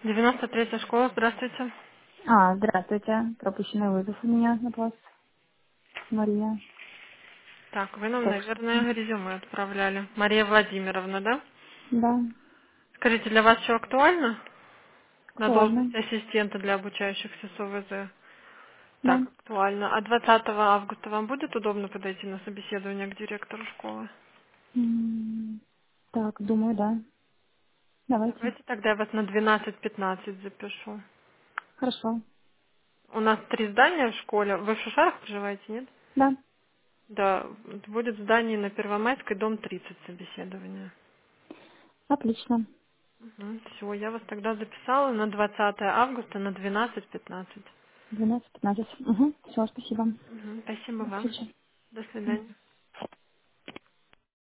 93-я школа, здравствуйте. Здравствуйте. Пропущенный вызов у меня от вас, Мария. Так, вы нам, Только что. наверное, резюме отправляли. Мария Владимировна, да? Да, Скажите, для вас что актуально? На актуально. должность ассистента для обучающихся с ОВЗ. Да. Так, актуально. А 20 августа вам будет удобно подойти на собеседование к директору школы? Так, думаю, да. Давайте. Давайте тогда я вас на 12:15 запишу. Хорошо. У нас 3 здания в школе. Вы в Шушарах проживаете, нет? Да, Да, будет здание на Первомайской, дом 30 собеседование. отлично. Все, я вас тогда записала на 20 августа на 12:15. 12:15. Угу. Все, спасибо. Спасибо До вам. встречи. До свидания.